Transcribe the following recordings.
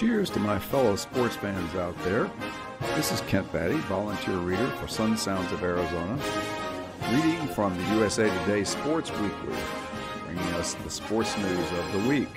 Cheers to my fellow sports fans out there. This is Kent Batty, volunteer reader for Sun Sounds of Arizona, reading from the USA Today Sports Weekly, bringing us the sports news of the week.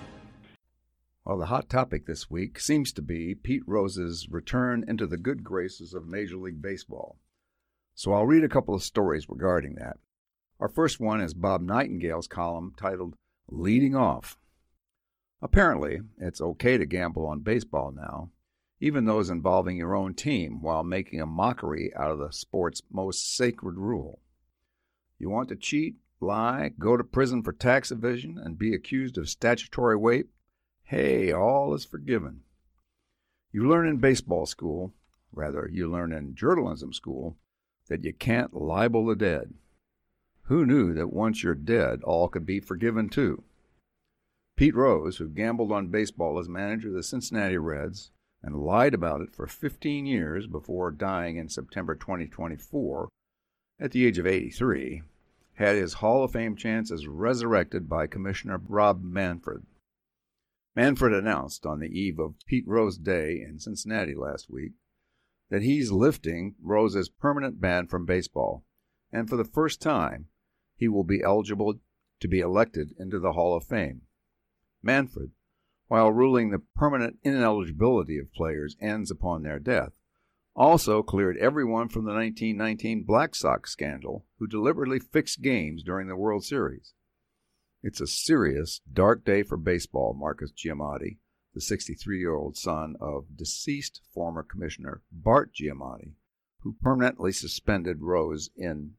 Well, the hot topic this week seems to be Pete Rose's return into the good graces of Major League Baseball. So I'll read a couple of stories regarding that. Our first one is Bob Nightingale's column titled Leading Off. Apparently, it's okay to gamble on baseball now, even those involving your own team, while making a mockery out of the sport's most sacred rule. You want to cheat, lie, go to prison for tax evasion, and be accused of statutory rape? Hey, all is forgiven. You learn in baseball school, you learn in journalism school, that you can't libel the dead. Who knew that once you're dead, all could be forgiven too? Pete Rose, who gambled on baseball as manager of the Cincinnati Reds and lied about it for 15 years before dying in September 2024 at the age of 83, had his Hall of Fame chances resurrected by Commissioner Rob Manfred. Manfred announced on the eve of Pete Rose Day in Cincinnati last week that he's lifting Rose's permanent ban from baseball, and for the first time, he will be eligible to be elected into the Hall of Fame. Manfred, while ruling the permanent ineligibility of players ends upon their death, also cleared everyone from the 1919 Black Sox scandal who deliberately fixed games during the World Series. It's a serious, dark day for baseball, Marcus Giamatti, the 63-year-old son of deceased former Commissioner Bart Giamatti, who permanently suspended Rose in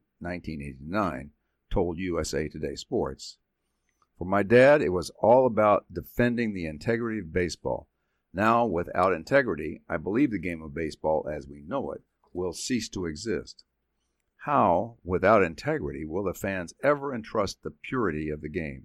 1989, told USA Today Sports. For my dad, it was all about defending the integrity of baseball. Now, without integrity, I believe the game of baseball as we know it will cease to exist. How, without integrity, will the fans ever entrust the purity of the game?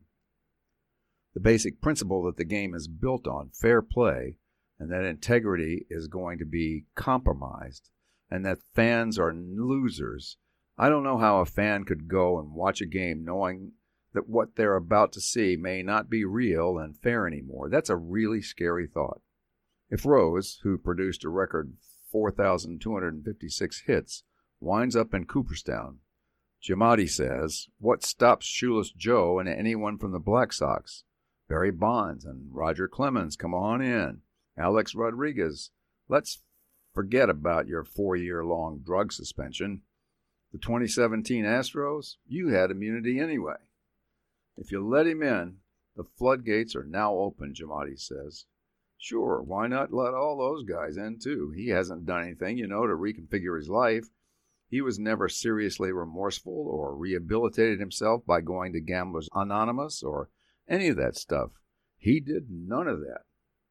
The basic principle that the game is built on, fair play, and that integrity is going to be compromised, and that fans are losers. I don't know how a fan could go and watch a game knowing that what they're about to see may not be real and fair anymore. That's a really scary thought. If Rose, who produced a record 4,256 hits, winds up in Cooperstown, Giamatti says, what stops Shoeless Joe and anyone from the Black Sox? Barry Bonds and Roger Clemens, come on in. Alex Rodriguez, let's forget about your 4-year-long drug suspension. The 2017 Astros, you had immunity anyway. If you let him in, the floodgates are now open, Giamatti says. Sure, why not let all those guys in, too? He hasn't done anything, to reconfigure his life. He was never seriously remorseful or rehabilitated himself by going to Gamblers Anonymous or any of that stuff. He did none of that.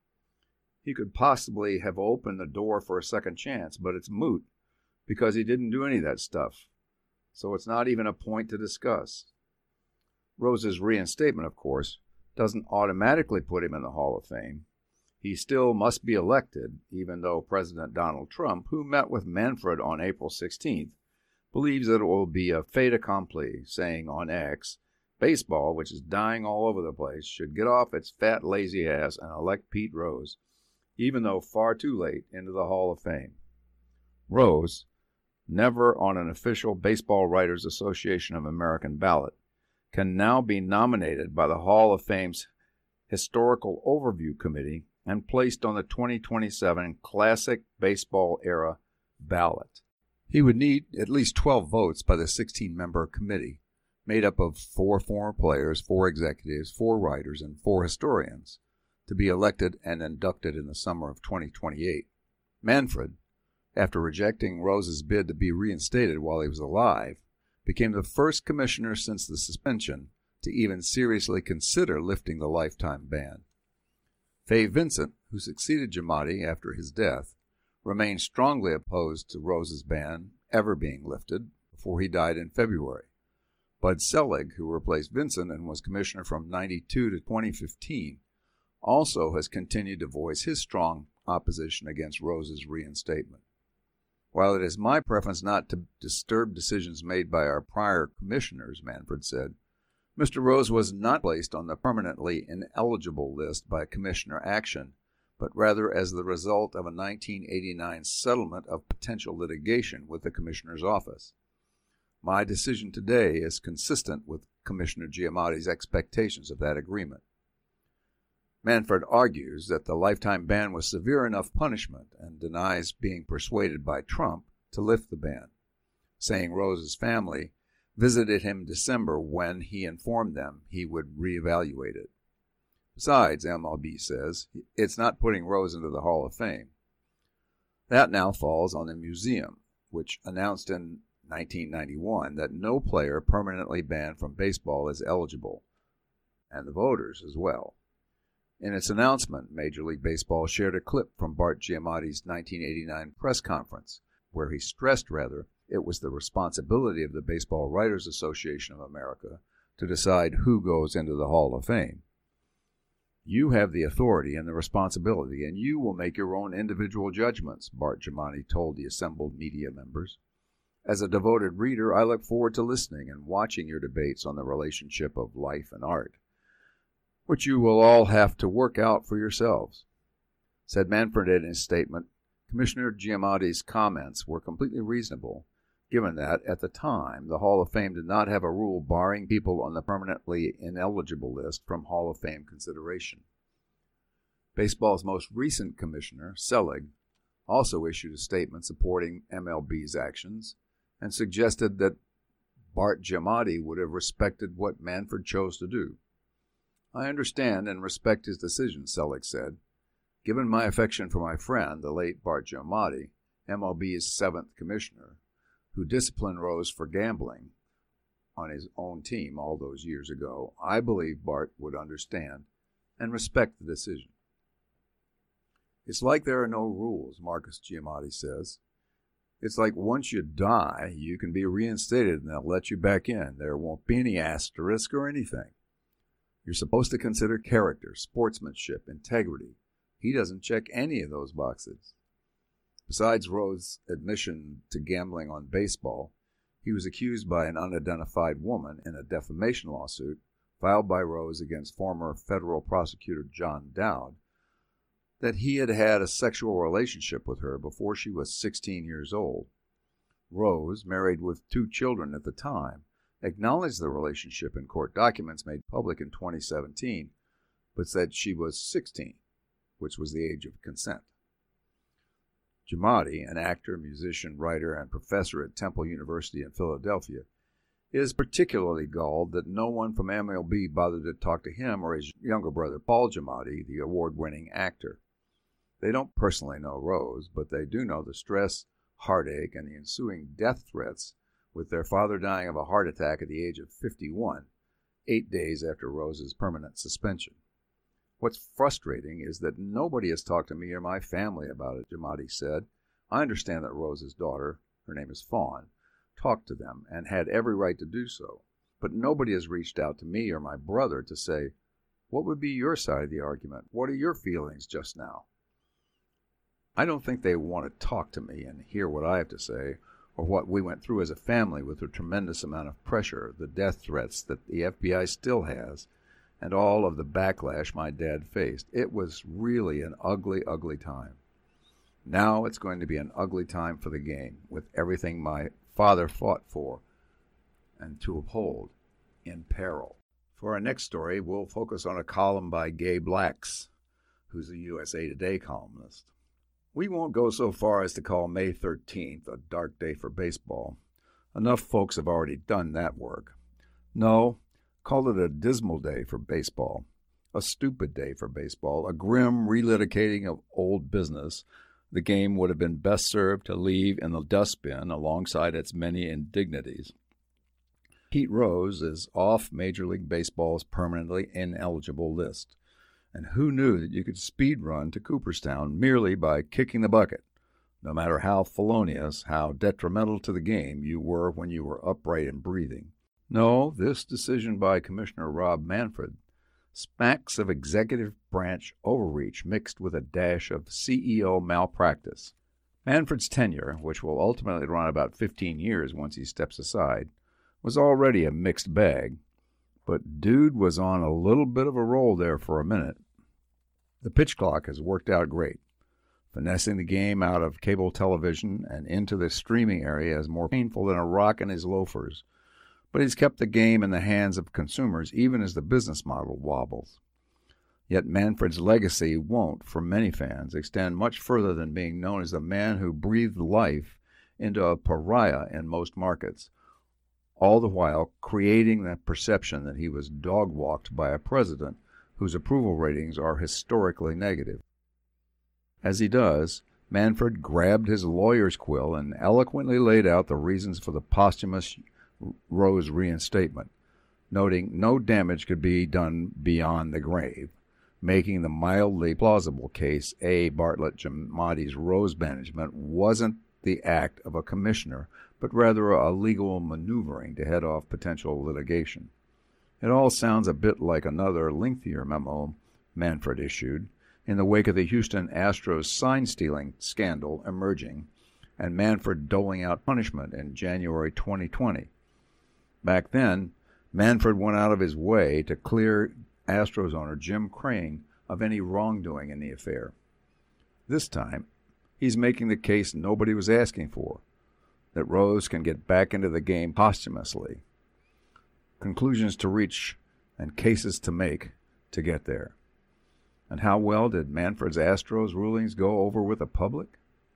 He could possibly have opened the door for a second chance, but it's moot because he didn't do any of that stuff. So it's not even a point to discuss. Rose's reinstatement, of course, doesn't automatically put him in the Hall of Fame. He still must be elected, even though President Donald Trump, who met with Manfred on April 16th, believes that it will be a fait accompli, saying on X, baseball, which is dying all over the place, should get off its fat, lazy ass and elect Pete Rose, even though far too late, into the Hall of Fame. Rose, never on an official Baseball Writers Association of American ballot, can now be nominated by the Hall of Fame's Historical Overview Committee and placed on the 2027 Classic Baseball Era ballot. He would need at least 12 votes by the 16-member committee, made up of 4 former players, 4 executives, 4 writers, and 4 historians, to be elected and inducted in the summer of 2028. Manfred, after rejecting Rose's bid to be reinstated while he was alive, became the first commissioner since the suspension to even seriously consider lifting the lifetime ban. Fay Vincent, who succeeded Giamatti after his death, remained strongly opposed to Rose's ban ever being lifted before he died in February. Bud Selig, who replaced Vincent and was commissioner from 1992 to 2015, also has continued to voice his strong opposition against Rose's reinstatement. While it is my preference not to disturb decisions made by our prior commissioners, Manfred said, Mr. Rose was not placed on the permanently ineligible list by commissioner action, but rather as the result of a 1989 settlement of potential litigation with the Commissioner's office. My decision today is consistent with Commissioner Giamatti's expectations of that agreement. Manfred argues that the lifetime ban was severe enough punishment and denies being persuaded by Trump to lift the ban, saying Rose's family visited him in December when he informed them he would reevaluate it. Besides, MLB says, it's not putting Rose into the Hall of Fame. That now falls on the museum, which announced in 1991 that no player permanently banned from baseball is eligible, and the voters as well. In its announcement, Major League Baseball shared a clip from Bart Giamatti's 1989 press conference, where he stressed, it was the responsibility of the Baseball Writers Association of America to decide who goes into the Hall of Fame. You have the authority and the responsibility, and you will make your own individual judgments, Bart Giamatti told the assembled media members. As a devoted reader, I look forward to listening and watching your debates on the relationship of life and art, which you will all have to work out for yourselves. Said Manfred in his statement, Commissioner Giamatti's comments were completely reasonable, given that, at the time, the Hall of Fame did not have a rule barring people on the permanently ineligible list from Hall of Fame consideration. Baseball's most recent commissioner, Selig, also issued a statement supporting MLB's actions and suggested that Bart Giamatti would have respected what Manfred chose to do. I understand and respect his decision, Selig said. Given my affection for my friend, the late Bart Giamatti, MLB's seventh commissioner, who disciplined Rose for gambling on his own team all those years ago, I believe Bart would understand and respect the decision. It's like there are no rules, Marcus Giamatti says. It's like once you die, you can be reinstated and they'll let you back in. There won't be any asterisk or anything. You're supposed to consider character, sportsmanship, integrity. He doesn't check any of those boxes. Besides Rose's admission to gambling on baseball, he was accused by an unidentified woman in a defamation lawsuit filed by Rose against former federal prosecutor John Dowd that he had had a sexual relationship with her before she was 16 years old. Rose, married with 2 children at the time, acknowledged the relationship in court documents made public in 2017, but said she was 16, which was the age of consent. Giamatti, an actor, musician, writer, and professor at Temple University in Philadelphia, is particularly galled that no one from MLB bothered to talk to him or his younger brother, Paul Giamatti, the award-winning actor. They don't personally know Rose, but they do know the stress, heartache, and the ensuing death threats, with their father dying of a heart attack at the age of 51, 8 days after Rose's permanent suspension. What's frustrating is that nobody has talked to me or my family about it, Giamatti said. I understand that Rose's daughter, her name is Fawn, talked to them and had every right to do so, but nobody has reached out to me or my brother to say, what would be your side of the argument? What are your feelings just now? I don't think they want to talk to me and hear what I have to say, or what we went through as a family with the tremendous amount of pressure, the death threats that the FBI still has, and all of the backlash my dad faced. It was really an ugly, ugly time. Now it's going to be an ugly time for the game, with everything my father fought for and to uphold in peril. For our next story, we'll focus on a column by Gabe Lax, who's a USA Today columnist. We won't go so far as to call May 13th a dark day for baseball. Enough folks have already done that work. No, call it a dismal day for baseball, a stupid day for baseball, a grim relitigating of old business. The game would have been best served to leave in the dustbin alongside its many indignities. Pete Rose is off Major League Baseball's permanently ineligible list. And who knew that you could speed run to Cooperstown merely by kicking the bucket, no matter how felonious, how detrimental to the game you were when you were upright and breathing. No, this decision by Commissioner Rob Manfred smacks of executive branch overreach mixed with a dash of CEO malpractice. Manfred's tenure, which will ultimately run about 15 years once he steps aside, was already a mixed bag, but dude was on a little bit of a roll there for a minute. The pitch clock has worked out great. Finessing the game out of cable television and into the streaming area is more painful than a rock in his loafers, but he's kept the game in the hands of consumers even as the business model wobbles. Yet Manfred's legacy won't, for many fans, extend much further than being known as the man who breathed life into a pariah in most markets, all the while creating the perception that he was dog-walked by a president whose approval ratings are historically negative. As he does, Manfred grabbed his lawyer's quill and eloquently laid out the reasons for the posthumous Rose reinstatement, noting no damage could be done beyond the grave, making the mildly plausible case Bartlett Giamatti's Rose banishment wasn't the act of a commissioner, but rather a legal maneuvering to head off potential litigation. It all sounds a bit like another lengthier memo Manfred issued in the wake of the Houston Astros sign-stealing scandal emerging and Manfred doling out punishment in January 2020. Back then, Manfred went out of his way to clear Astros owner Jim Crane of any wrongdoing in the affair. This time, he's making the case nobody was asking for, that Rose can get back into the game posthumously. Conclusions to reach and cases to make to get there. And how well did Manfred's Astros rulings go over with the public?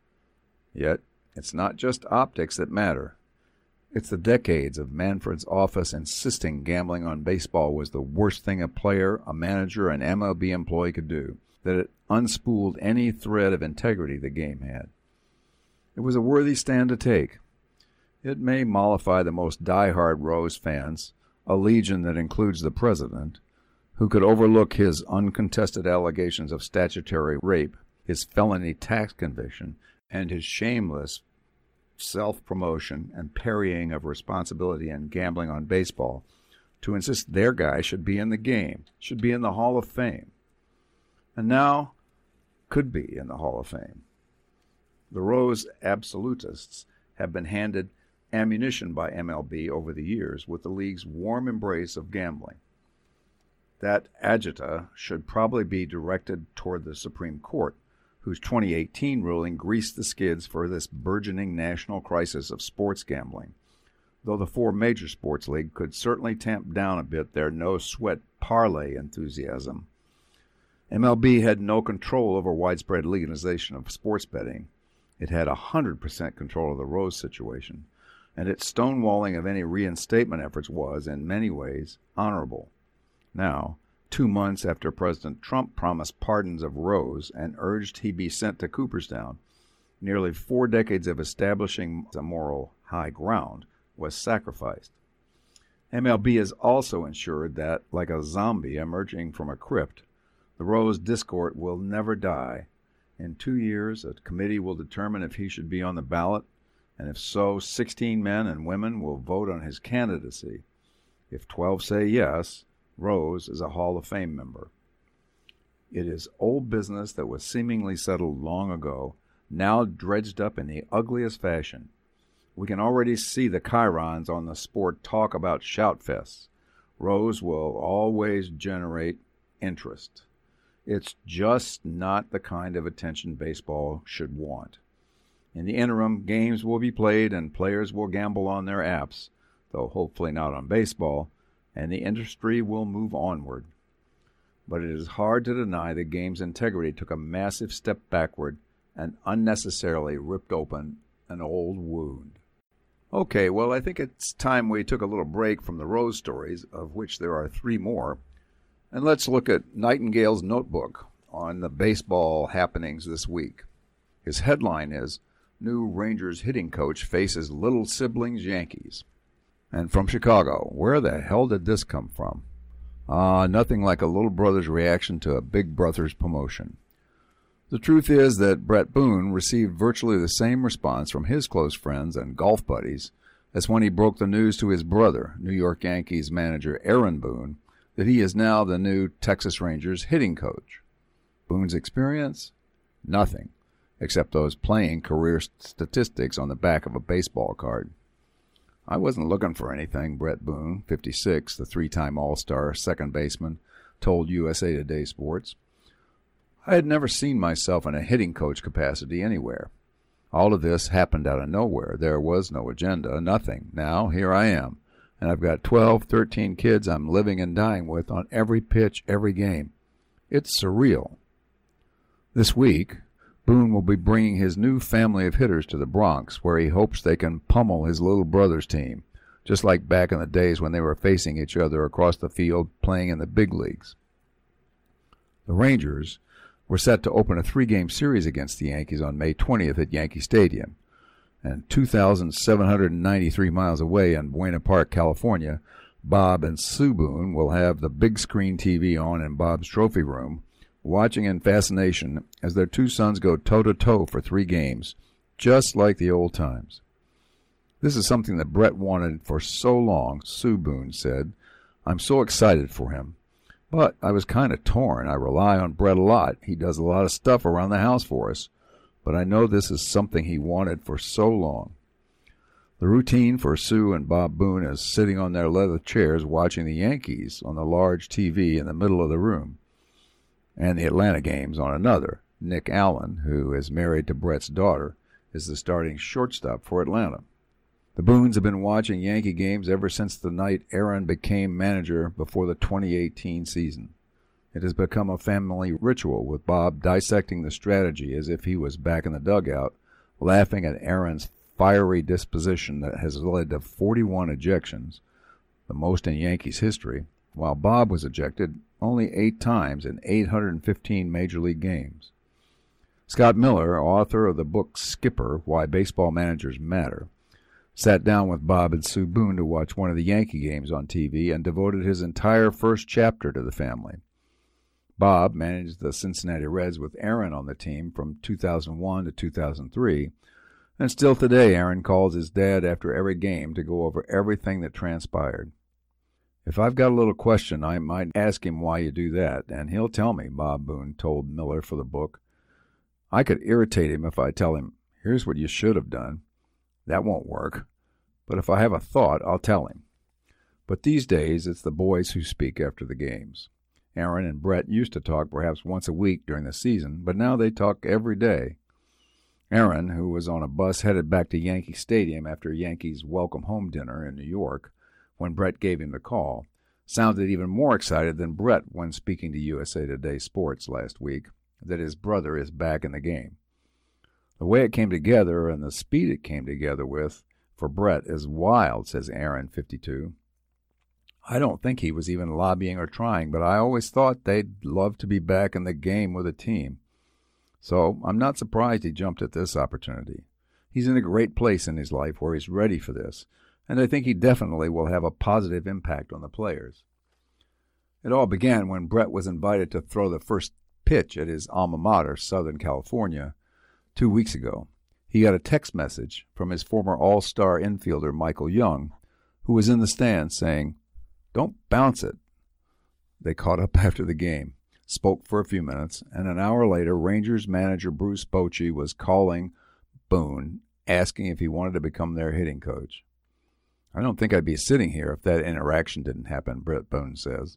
Yet, it's not just optics that matter. It's the decades of Manfred's office insisting gambling on baseball was the worst thing a player, a manager, an MLB employee could do, that it unspooled any thread of integrity the game had. It was a worthy stand to take. It may mollify the most die-hard Rose fans, a legion that includes the president, who could overlook his uncontested allegations of statutory rape, his felony tax conviction, and his shameless self-promotion and parrying of responsibility in gambling on baseball, to insist their guy should be in the game, should be in the Hall of Fame, and now could be in the Hall of Fame. The Rose absolutists have been handed ammunition by MLB over the years with the league's warm embrace of gambling. That agita should probably be directed toward the Supreme Court, whose 2018 ruling greased the skids for this burgeoning national crisis of sports gambling, though the four major sports leagues could certainly tamp down a bit their no-sweat parlay enthusiasm. MLB had no control over widespread legalization of sports betting. It had 100% control of the Rose situation, and its stonewalling of any reinstatement efforts was, in many ways, honorable. Now, 2 months after President Trump promised pardons of Rose and urged he be sent to Cooperstown, nearly 4 decades of establishing a moral high ground was sacrificed. MLB has also ensured that, like a zombie emerging from a crypt, the Rose discord will never die. In 2 years, a committee will determine if he should be on the ballot, and if so, 16 men and women will vote on his candidacy. If 12 say yes, Rose is a Hall of Fame member. It is old business that was seemingly settled long ago, now dredged up in the ugliest fashion. We can already see the chyrons on the sport talk about shout-fests. Rose will always generate interest. It's just not the kind of attention baseball should want. In the interim, games will be played and players will gamble on their apps, though hopefully not on baseball, and the industry will move onward. But it is hard to deny the game's integrity took a massive step backward and unnecessarily ripped open an old wound. Okay, well, I think it's time we took a little break from the Rose stories, of which there are 3 more, and let's look at Nightingale's notebook on the baseball happenings this week. His headline is, New Rangers hitting coach faces little siblings Yankees. And from Chicago, where the hell did this come from? Nothing like a little brother's reaction to a big brother's promotion. The truth is that Bret Boone received virtually the same response from his close friends and golf buddies as when he broke the news to his brother, New York Yankees manager Aaron Boone, that he is now the new Texas Rangers hitting coach. Boone's experience? Nothing, except those playing career statistics on the back of a baseball card. I wasn't looking for anything, Bret Boone, 56, the 3-time All-Star second baseman, told USA Today Sports. I had never seen myself in a hitting coach capacity anywhere. All of this happened out of nowhere. There was no agenda, nothing. Now, here I am, and I've got 12, 13 kids I'm living and dying with on every pitch, every game. It's surreal. This week, Boone will be bringing his new family of hitters to the Bronx, where he hopes they can pummel his little brother's team, just like back in the days when they were facing each other across the field playing in the big leagues. The Rangers were set to open a 3-game series against the Yankees on May 20th at Yankee Stadium. And 2,793 miles away in Buena Park, California, Bob and Sue Boone will have the big screen TV on in Bob's trophy room, watching in fascination as their two sons go toe-to-toe for 3 games, just like the old times. This is something that Brett wanted for so long, Sue Boone said. I'm so excited for him. But I was kind of torn. I rely on Brett a lot. He does a lot of stuff around the house for us. But I know this is something he wanted for so long. The routine for Sue and Bob Boone is sitting on their leather chairs watching the Yankees on the large TV in the middle of the room, and the Atlanta games on another. Nick Allen, who is married to Brett's daughter, is the starting shortstop for Atlanta. The Boones have been watching Yankee games ever since the night Aaron became manager before the 2018 season. It has become a family ritual, with Bob dissecting the strategy as if he was back in the dugout, laughing at Aaron's fiery disposition that has led to 41 ejections, the most in Yankees history, while Bob was ejected only 8 times in 815 Major League games. Scott Miller, author of the book Skipper, Why Baseball Managers Matter, sat down with Bob and Sue Boone to watch one of the Yankee games on TV and devoted his entire first chapter to the family. Bob managed the Cincinnati Reds with Aaron on the team from 2001 to 2003, and still today Aaron calls his dad after every game to go over everything that transpired. If I've got a little question, I might ask him why you do that, and he'll tell me, Bob Boone told Miller for the book. I could irritate him if I tell him, here's what you should have done. That won't work. But if I have a thought, I'll tell him. But these days, it's the boys who speak after the games. Aaron and Brett used to talk perhaps once a week during the season, but now they talk every day. Aaron, who was on a bus headed back to Yankee Stadium after Yankees' welcome home dinner in New York, when Brett gave him the call, sounded even more excited than Brett when speaking to USA Today Sports last week that his brother is back in the game. The way it came together and the speed it came together with for Brett is wild, says Aaron, 52. I don't think he was even lobbying or trying, but I always thought they'd love to be back in the game with a team. So I'm not surprised he jumped at this opportunity. He's in a great place in his life where he's ready for this, and I think he definitely will have a positive impact on the players. It all began when Brett was invited to throw the first pitch at his alma mater, Southern California, 2 weeks ago. He got a text message from his former all-star infielder Michael Young, who was in the stands saying, "Don't bounce it." They caught up after the game, spoke for a few minutes, and an hour later, Rangers manager Bruce Bochy was calling Boone, asking if he wanted to become their hitting coach. I don't think I'd be sitting here if that interaction didn't happen, Brett Boone says.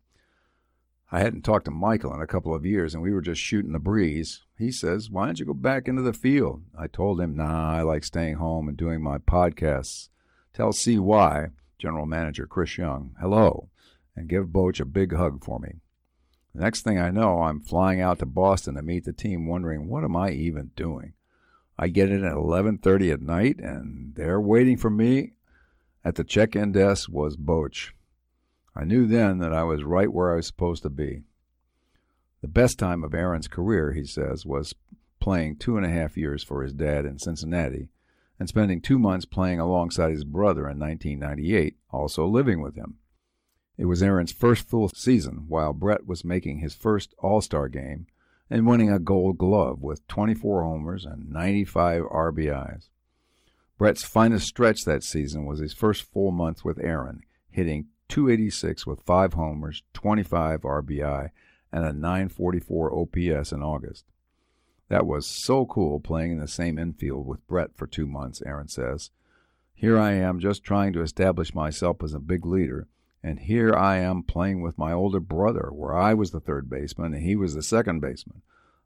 I hadn't talked to Michael in a couple of years, and we were just shooting the breeze. He says, why don't you go back into the field? I told him, nah, I like staying home and doing my podcasts. Tell CY, General Manager Chris Young, hello, and give Boch a big hug for me. The next thing I know, I'm flying out to Boston to meet the team, wondering, what am I even doing? I get in at 11:30 at night, and there waiting for me at the check-in desk was Boch. I knew then that I was right where I was supposed to be. The best time of Aaron's career, he says, was playing 2.5 years for his dad in Cincinnati and spending 2 months playing alongside his brother in 1998, also living with him. It was Aaron's first full season while Brett was making his first All-Star game and winning a Gold Glove with 24 homers and 95 RBIs. Brett's finest stretch that season was his first full month with Aaron, hitting .286 with 5 homers, 25 RBI, and a .944 OPS in August. That was so cool playing in the same infield with Brett for 2 months, Aaron says. Here I am just trying to establish myself as a big leader, and here I am playing with my older brother, where I was the third baseman and he was the second baseman.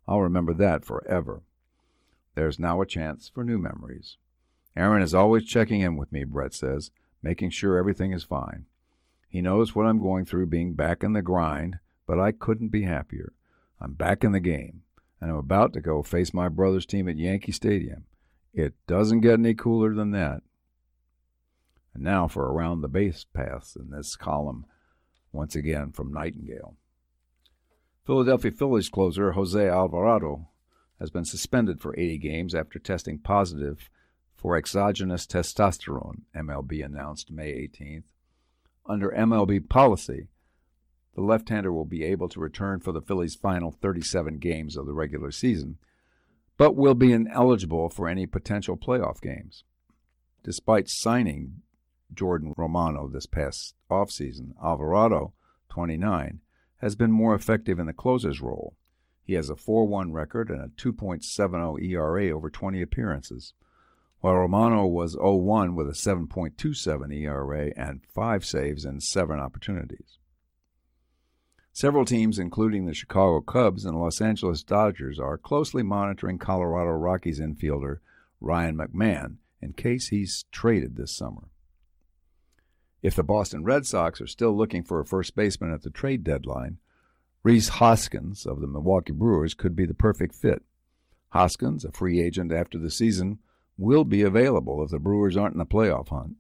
I'll remember that forever. There's now a chance for new memories. Aaron is always checking in with me, Brett says, making sure everything is fine. He knows what I'm going through being back in the grind, but I couldn't be happier. I'm back in the game, and I'm about to go face my brother's team at Yankee Stadium. It doesn't get any cooler than that. And now for Around the Base Paths in this column, once again from Nightingale. Philadelphia Phillies closer Jose Alvarado has been suspended for 80 games after testing positive for exogenous testosterone, MLB announced May 18th. Under MLB policy, the left-hander will be able to return for the Phillies' final 37 games of the regular season, but will be ineligible for any potential playoff games. Despite signing Jordan Romano this past offseason, Alvarado, 29, has been more effective in the closer's role. He has a 4.1 record and a 2.70 ERA over 20 appearances, while Romano was 0-1 with a 7.27 ERA and 5 saves in 7 opportunities. Several teams, including the Chicago Cubs and Los Angeles Dodgers, are closely monitoring Colorado Rockies infielder Ryan McMahon in case he's traded this summer. If the Boston Red Sox are still looking for a first baseman at the trade deadline, Rhys Hoskins of the Milwaukee Brewers could be the perfect fit. Hoskins, a free agent after the season, will be available if the Brewers aren't in the playoff hunt.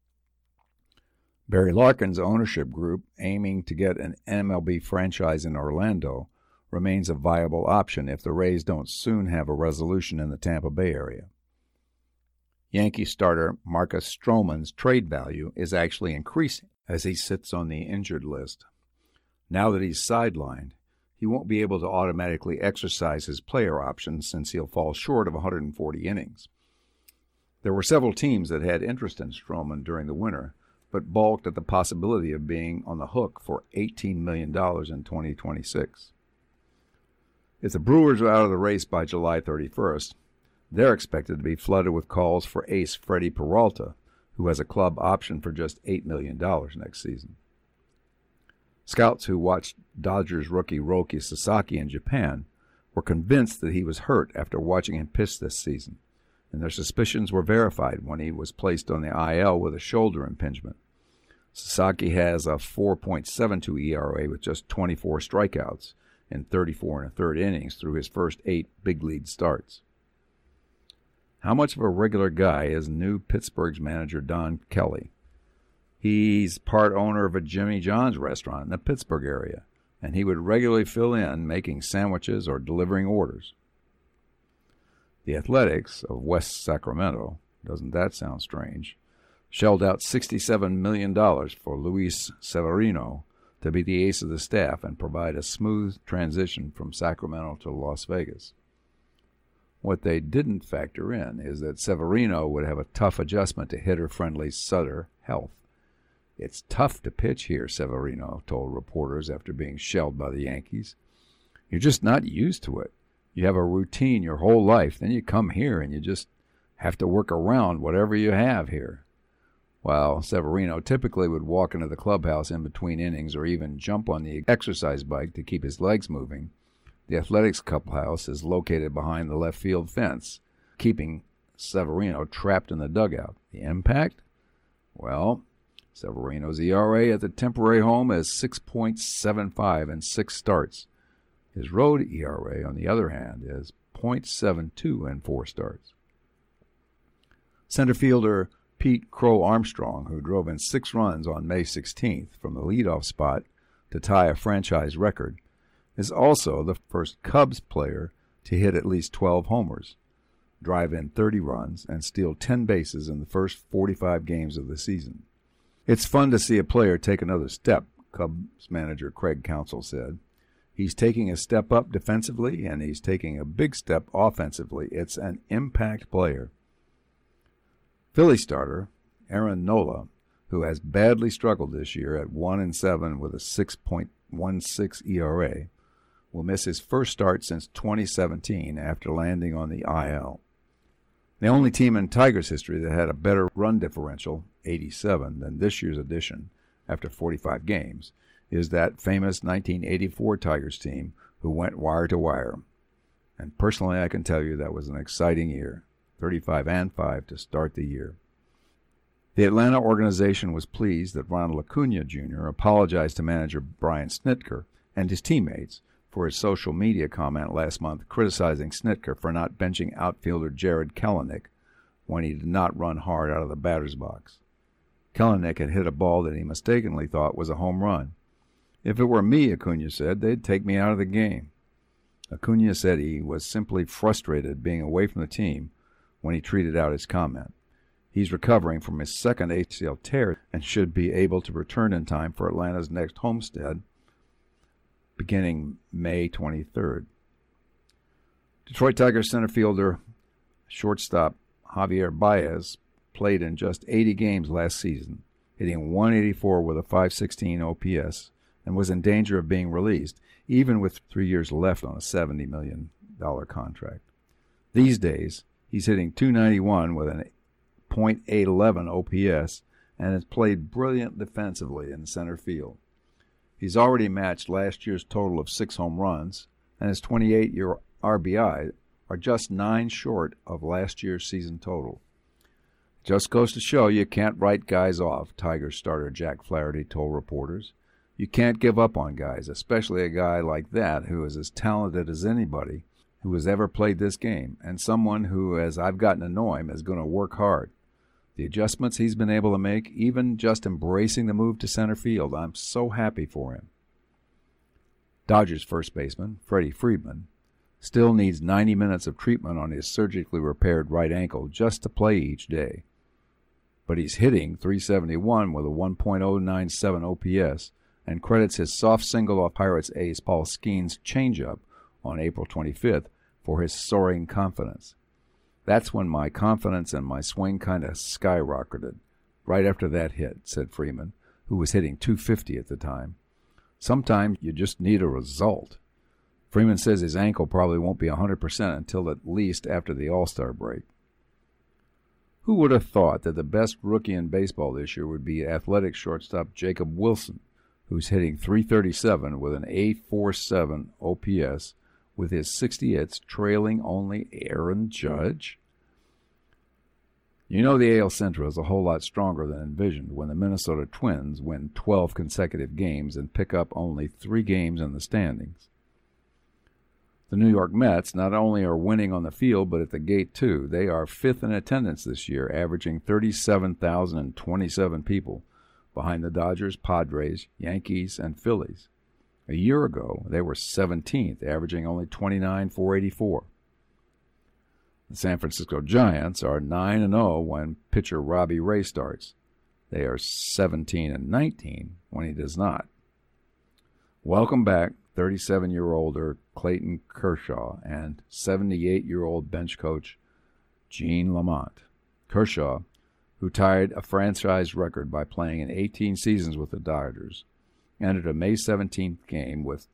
Barry Larkin's ownership group, aiming to get an MLB franchise in Orlando, remains a viable option if the Rays don't soon have a resolution in the Tampa Bay area. Yankee starter Marcus Stroman's trade value is actually increasing as he sits on the injured list. Now that he's sidelined, he won't be able to automatically exercise his player options since he'll fall short of 140 innings. There were several teams that had interest in Stroman during the winter, but balked at the possibility of being on the hook for $18 million in 2026. If the Brewers are out of the race by July 31st, they're expected to be flooded with calls for ace Freddie Peralta, who has a club option for just $8 million next season. Scouts who watched Dodgers rookie Roki Sasaki in Japan were convinced that he was hurt after watching him pitch this season, and their suspicions were verified when he was placed on the IL with a shoulder impingement. Sasaki has a 4.72 ERA with just 24 strikeouts in 34 1/3 innings through his first 8 big league starts. How much of a regular guy is new Pittsburgh's manager Don Kelly? He's part owner of a Jimmy John's restaurant in the Pittsburgh area, and he would regularly fill in making sandwiches or delivering orders. The Athletics of West Sacramento, doesn't that sound strange, shelled out $67 million for Luis Severino to be the ace of the staff and provide a smooth transition from Sacramento to Las Vegas. What they didn't factor in is that Severino would have a tough adjustment to hitter-friendly Sutter Health. It's tough to pitch here, Severino told reporters after being shelled by the Yankees. You're just not used to it. You have a routine your whole life, then you come here and you just have to work around whatever you have here. While Severino typically would walk into the clubhouse in between innings or even jump on the exercise bike to keep his legs moving, the Athletics clubhouse is located behind the left field fence, keeping Severino trapped in the dugout. The impact? Well, Severino's ERA at the temporary home is 6.75 in 6 starts. His road ERA, on the other hand, is .72 in 4 starts. Center fielder Pete Crow Armstrong, who drove in 6 runs on May 16th from the leadoff spot to tie a franchise record, is also the first Cubs player to hit at least 12 homers, drive in 30 runs, and steal 10 bases in the first 45 games of the season. It's fun to see a player take another step, Cubs manager Craig Counsell said. He's taking a step up defensively, and he's taking a big step offensively. It's an impact player. Philly starter Aaron Nola, who has badly struggled this year at 1-7 with a 6.16 ERA, will miss his first start since 2017 after landing on the IL. The only team in Tigers history that had a better run differential, 87, than this year's edition after 45 games is that famous 1984 Tigers team who went wire to wire. And personally, I can tell you that was an exciting year, 35-5 to start the year. The Atlanta organization was pleased that Ronald Acuna Jr. apologized to manager Brian Snitker and his teammates for his social media comment last month criticizing Snitker for not benching outfielder Jared Kelenic when he did not run hard out of the batter's box. Kelenic had hit a ball that he mistakenly thought was a home run. If it were me, Acuna said, they'd take me out of the game. Acuna said he was simply frustrated being away from the team when he tweeted out his comment. He's recovering from his second ACL tear and should be able to return in time for Atlanta's next homestand beginning May 23rd. Detroit Tigers center fielder, shortstop Javier Baez played in just 80 games last season, hitting .184 with a .516 OPS, and was in danger of being released, even with 3 years left on a $70 million contract. These days, he's hitting .291 with an .811 OPS and has played brilliant defensively in center field. He's already matched last year's total of 6 home runs, and his 28-year RBI are just 9 short of last year's season total. Just goes to show you can't write guys off, Tigers starter Jack Flaherty told reporters. You can't give up on guys, especially a guy like that who is as talented as anybody who has ever played this game, and someone who, as I've gotten to know him, is going to work hard. The adjustments he's been able to make, even just embracing the move to center field, I'm so happy for him. Dodgers first baseman, Freddie Freeman, still needs 90 minutes of treatment on his surgically repaired right ankle just to play each day. But he's hitting .371 with a 1.097 OPS and credits his soft single off Pirates ace Paul Skeens' changeup on April 25th for his soaring confidence. That's when my confidence and my swing kind of skyrocketed, right after that hit, said Freeman, who was hitting .250 at the time. Sometimes you just need a result. Freeman says his ankle probably won't be 100% until at least after the All-Star break. Who would have thought that the best rookie in baseball this year would be athletic shortstop Jacob Wilson, who's hitting .337 with an .847 OPS, with his 60 hits trailing only Aaron Judge? You know the AL Central is a whole lot stronger than envisioned when the Minnesota Twins win 12 consecutive games and pick up only 3 games in the standings. The New York Mets not only are winning on the field but at the gate too. They are 5th in attendance this year, averaging 37,027 people, behind the Dodgers, Padres, Yankees, and Phillies. A year ago, they were 17th, averaging only 29,484. The San Francisco Giants are 9-0 when pitcher Robbie Ray starts. They are 17-19 when he does not. Welcome back 37-year-older Clayton Kershaw and 78-year-old bench coach Gene Lamont. Kershaw, who tied a franchise record by playing in 18 seasons with the Dodgers, entered a May 17th game with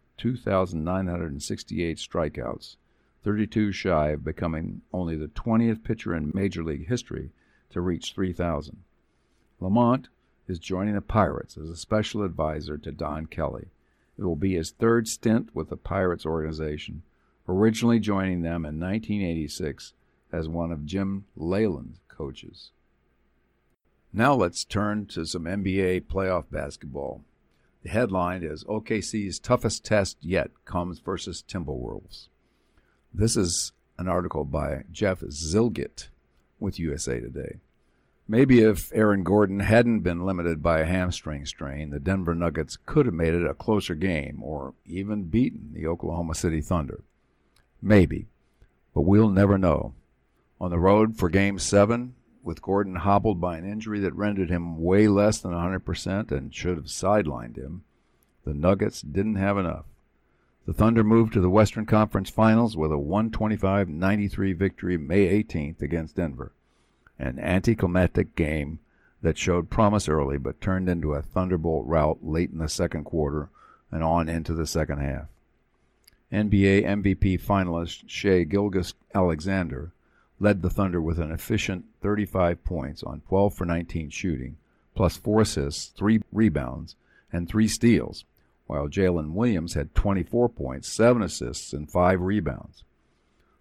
2,968 strikeouts, 32 shy of becoming only the 20th pitcher in Major League history to reach 3,000. Lamont is joining the Pirates as a special advisor to Don Kelly. It will be his 3rd stint with the Pirates organization, originally joining them in 1986 as one of Jim Leyland's coaches. Now let's turn to some NBA playoff basketball. The headline is OKC's toughest test yet comes versus Timberwolves. This is an article by Jeff Zilgit with USA Today. Maybe if Aaron Gordon hadn't been limited by a hamstring strain, the Denver Nuggets could have made it a closer game or even beaten the Oklahoma City Thunder. Maybe, but we'll never know. On the road for Game 7, with Gordon hobbled by an injury that rendered him way less than 100% and should have sidelined him, the Nuggets didn't have enough. The Thunder moved to the Western Conference Finals with a 125-93 victory May 18th against Denver, an anticlimactic game that showed promise early but turned into a Thunderbolt rout late in the second quarter and on into the second half. NBA MVP finalist Shai Gilgeous-Alexander led the Thunder with an efficient 35 points on 12 for 19 shooting, plus 4 assists, 3 rebounds, and 3 steals, while Jalen Williams had 24 points, 7 assists, and 5 rebounds.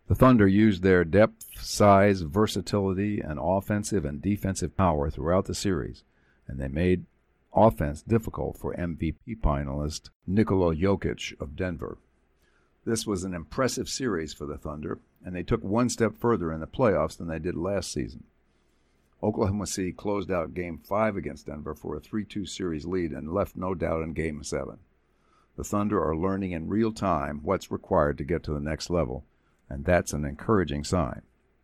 The Thunder used their depth, size, versatility, and offensive and defensive power throughout the series, and they made offense difficult for MVP finalist Nikola Jokic of Denver. This was an impressive series for the Thunder, and they took one step further in the playoffs than they did last season. Oklahoma City closed out Game 5 against Denver for a 3-2 series lead and left no doubt in Game 7. The Thunder are learning in real time what's required to get to the next level, and that's an encouraging sign.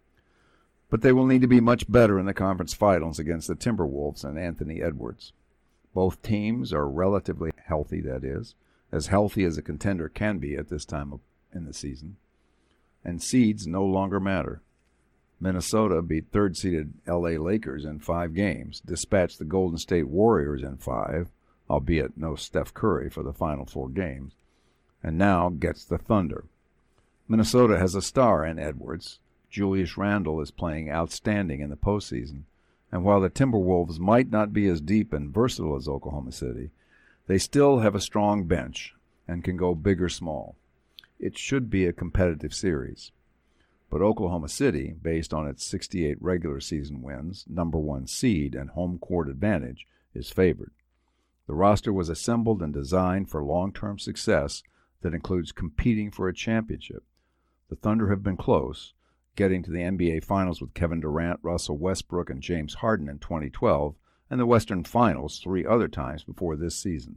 But they will need to be much better in the conference finals against the Timberwolves and Anthony Edwards. Both teams are relatively healthy, that is, as healthy as a contender can be at this time in the season. And seeds no longer matter. Minnesota beat third-seeded L.A. Lakers in 5 games, dispatched the Golden State Warriors in 5, albeit no Steph Curry for the final 4 games, and now gets the Thunder. Minnesota has a star in Edwards. Julius Randle is playing outstanding in the postseason, and while the Timberwolves might not be as deep and versatile as Oklahoma City, they still have a strong bench and can go big or small. It should be a competitive series. But Oklahoma City, based on its 68 regular season wins, number 1 seed, and home court advantage, is favored. The roster was assembled and designed for long-term success that includes competing for a championship. The Thunder have been close, getting to the NBA Finals with Kevin Durant, Russell Westbrook, and James Harden in 2012, and the Western Finals 3 other times before this season.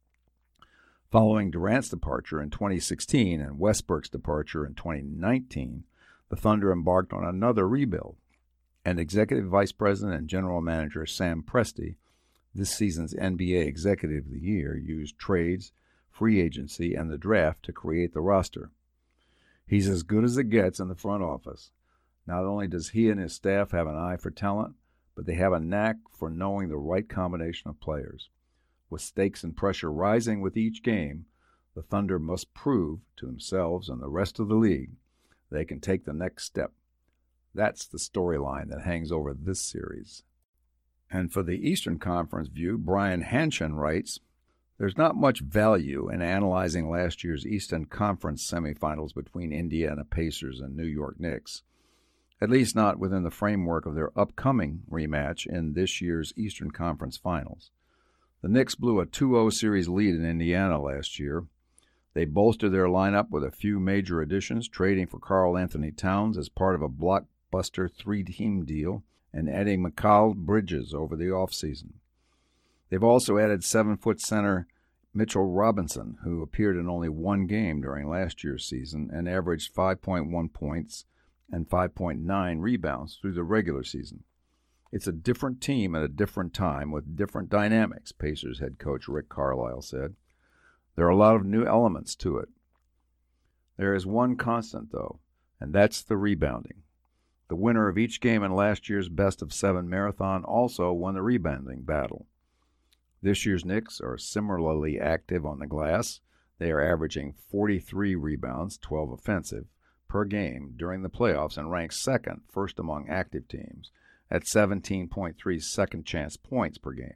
Following Durant's departure in 2016 and Westbrook's departure in 2019, the Thunder embarked on another rebuild, and Executive Vice President and General Manager Sam Presti, this season's NBA Executive of the Year, used trades, free agency, and the draft to create the roster. He's as good as it gets in the front office. Not only does he and his staff have an eye for talent, but they have a knack for knowing the right combination of players. With stakes and pressure rising with each game, the Thunder must prove to themselves and the rest of the league they can take the next step. That's the storyline that hangs over this series. And for the Eastern Conference view, Brian Hanshin writes, "There's not much value in analyzing last year's Eastern Conference semifinals between Indiana Pacers and New York Knicks, at least not within the framework of their upcoming rematch in this year's Eastern Conference Finals. The Knicks blew a 2-0 series lead in Indiana last year. They bolstered their lineup with a few major additions, trading for Karl Anthony Towns as part of a blockbuster 3-team deal and adding Mikal Bridges over the offseason. They've also added 7-foot center Mitchell Robinson, who appeared in only 1 game during last year's season and averaged 5.1 points and 5.9 rebounds through the regular season. It's a different team at a different time with different dynamics," Pacers head coach Rick Carlisle said. "There are a lot of new elements to it. There is one constant, though, and that's the rebounding. The winner of each game in last year's best-of-7 marathon also won the rebounding battle. This year's Knicks are similarly active on the glass. They are averaging 43 rebounds, 12 offensive, per game during the playoffs and rank first among active teams, at 17.3 second-chance points per game.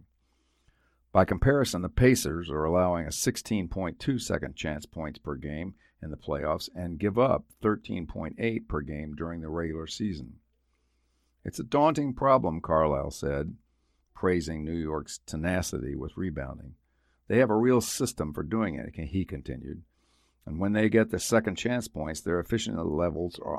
By comparison, the Pacers are allowing a 16.2 second-chance points per game in the playoffs and give up 13.8 per game during the regular season. It's a daunting problem," Carlisle said, praising New York's tenacity with rebounding. "They have a real system for doing it," he continued. "And when they get the second-chance points, their efficiency levels are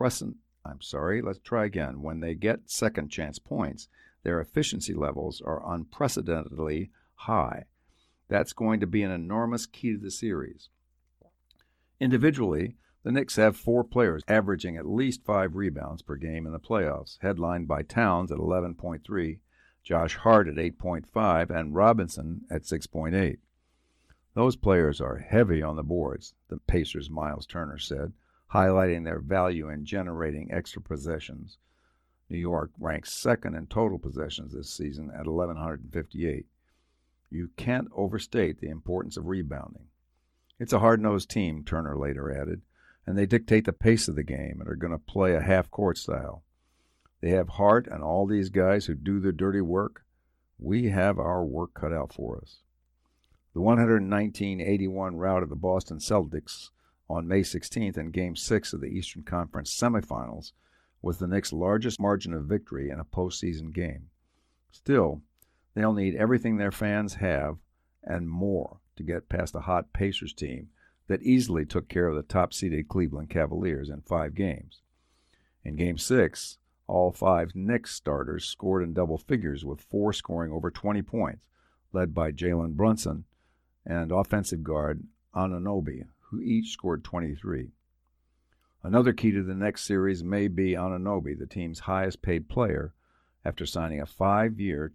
When they get second-chance points, their efficiency levels are unprecedentedly high. That's going to be an enormous key to the series." Individually, the Knicks have 4 players averaging at least 5 rebounds per game in the playoffs, headlined by Towns at 11.3, Josh Hart at 8.5, and Robinson at 6.8. "Those players are heavy on the boards," the Pacers' Miles Turner said, highlighting their value in generating extra possessions. New York ranks second in total possessions this season at 1,158. "You can't overstate the importance of rebounding. It's a hard-nosed team," Turner later added, "and they dictate the pace of the game and are going to play a half-court style. They have Hart and all these guys who do the dirty work. We have our work cut out for us." The 119-81 rout of the Boston Celtics on May 16th in Game 6 of the Eastern Conference semifinals was the Knicks' largest margin of victory in a postseason game. Still, they'll need everything their fans have and more to get past a hot Pacers team that easily took care of the top-seeded Cleveland Cavaliers in 5 games. In Game 6, all 5 Knicks starters scored in double figures, with 4 scoring over 20 points, led by Jalen Brunson and offensive guard Anunoby, who each scored 23. Another key to the next series may be Anunoby, the team's highest-paid player, after signing a 5-year,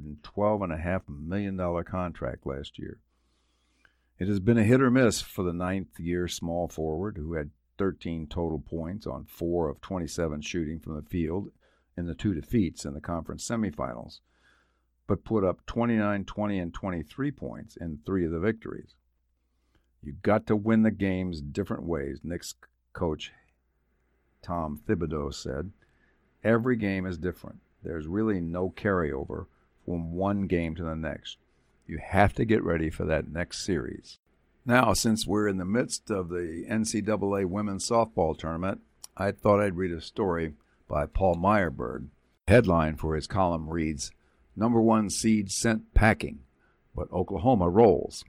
$212.5 million contract last year. It has been a hit or miss for the 9th-year small forward, who had 13 total points on 4 of 27 shooting from the field in the 2 defeats in the conference semifinals, but put up 29, 20, and 23 points in 3 of the victories. You've got to win the games different ways, Knicks coach Tom Thibodeau said. Every game is different. There's really no carryover from one game to the next. You have to get ready for that next series. Now, since we're in the midst of the NCAA women's softball tournament, I thought I'd read a story by Paul Meyerberg. The headline for his column reads, "Number 1 seed sent packing, but Oklahoma rolls."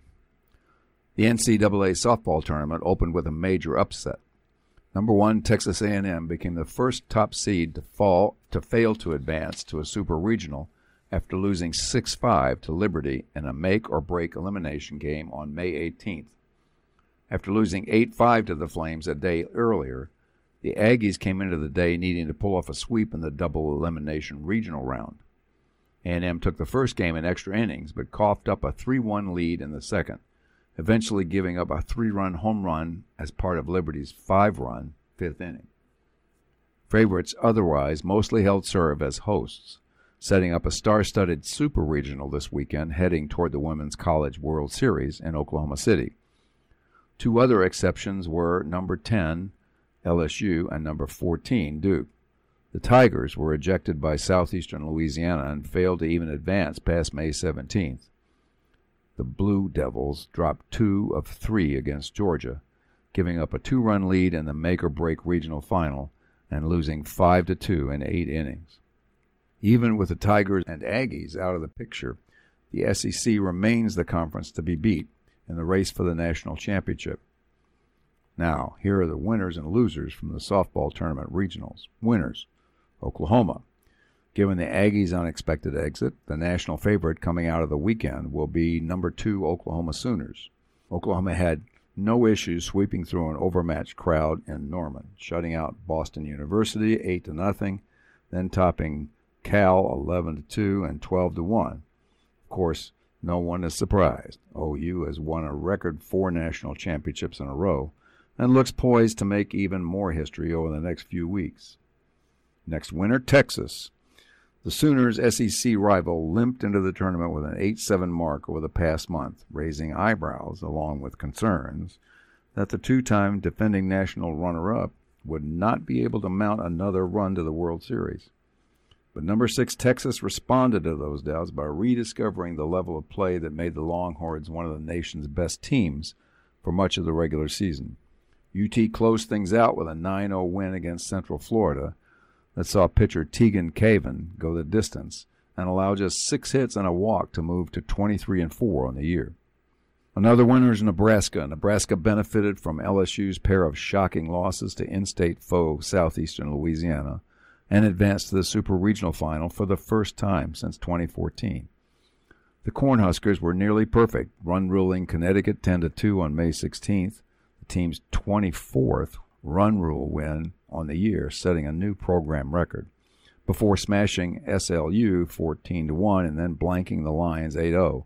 The NCAA softball tournament opened with a major upset. Number 1 Texas A&M became the first top seed to fail to advance to a super regional after losing 6-5 to Liberty in a make-or-break elimination game on May 18th. After losing 8-5 to the Flames a day earlier, the Aggies came into the day needing to pull off a sweep in the double elimination regional round. A&M took the first game in extra innings, but coughed up a 3-1 lead in the second, eventually giving up a 3-run home run as part of Liberty's 5-run 5th inning. Favorites otherwise mostly held serve as hosts, setting up a star-studded super regional this weekend heading toward the Women's College World Series in Oklahoma City. 2 other exceptions were number 10, LSU, and number 14, Duke. The Tigers were ejected by Southeastern Louisiana and failed to even advance past May 17th. The Blue Devils dropped 2 of 3 against Georgia, giving up a 2-run lead in the make-or-break regional final and losing 5-2 in 8 innings. Even with the Tigers and Aggies out of the picture, the SEC remains the conference to be beat in the race for the national championship. Now, here are the winners and losers from the softball tournament regionals. Winners: Oklahoma. Given the Aggies' unexpected exit, the national favorite coming out of the weekend will be number 2 Oklahoma Sooners. Oklahoma had no issues sweeping through an overmatched crowd in Norman, shutting out Boston University 8-0, then topping Cal 11-2 and 12-1. Of course, no one is surprised. OU has won a record 4 national championships in a row and looks poised to make even more history over the next few weeks. Next winner, Texas. The Sooners' SEC rival limped into the tournament with an 8-7 mark over the past month, raising eyebrows along with concerns that the 2-time defending national runner-up would not be able to mount another run to the World Series. But number 6 Texas responded to those doubts by rediscovering the level of play that made the Longhorns one of the nation's best teams for much of the regular season. UT closed things out with a 9-0 win against Central Florida that saw pitcher Tegan Caven go the distance and allow just 6 hits and a walk to move to 23-4 on the year. Another winner is Nebraska. Nebraska benefited from LSU's pair of shocking losses to in-state foe Southeastern Louisiana and advanced to the Super Regional Final for the first time since 2014. The Cornhuskers were nearly perfect, run-ruling Connecticut 10-2 on May 16th, the team's 24th run rule win on the year, setting a new program record, before smashing SLU 14-1 and then blanking the Lions 8-0.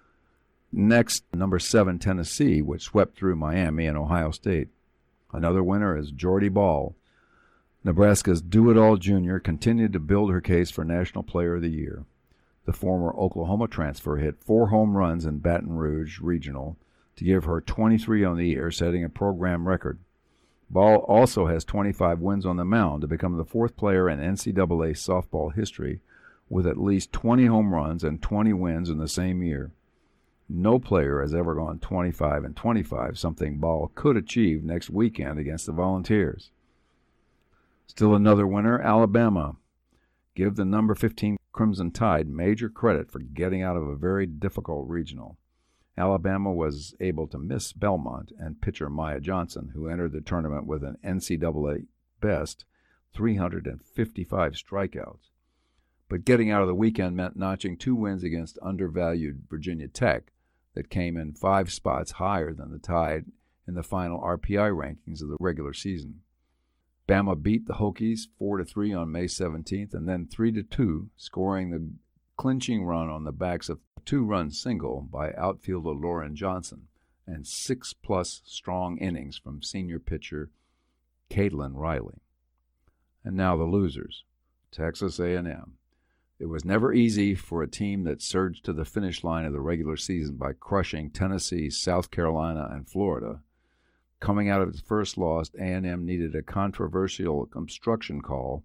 Next, number 7 Tennessee, which swept through Miami and Ohio State. Another winner is Jordy Ball. Nebraska's do-it-all junior continued to build her case for National Player of the Year. The former Oklahoma transfer hit 4 home runs in Baton Rouge Regional to give her 23 on the year, setting a program record. Ball also has 25 wins on the mound to become the 4th player in NCAA softball history with at least 20 home runs and 20 wins in the same year. No player has ever gone 25-25, something Ball could achieve next weekend against the Volunteers. Still another winner, Alabama. Give the number 15 Crimson Tide major credit for getting out of a very difficult regional. Alabama was able to miss Belmont and pitcher Maya Johnson, who entered the tournament with an NCAA best 355 strikeouts. But getting out of the weekend meant notching 2 wins against undervalued Virginia Tech that came in 5 spots higher than the Tide in the final RPI rankings of the regular season. Bama beat the Hokies 4-3 on May 17th and then 3-2, scoring the clinching run on the backs of a 2-run single by outfielder Lauren Johnson and 6+ strong innings from senior pitcher Caitlin Riley. And now the losers, Texas A&M. It was never easy for a team that surged to the finish line of the regular season by crushing Tennessee, South Carolina, and Florida. Coming out of its first loss, A&M needed a controversial obstruction call,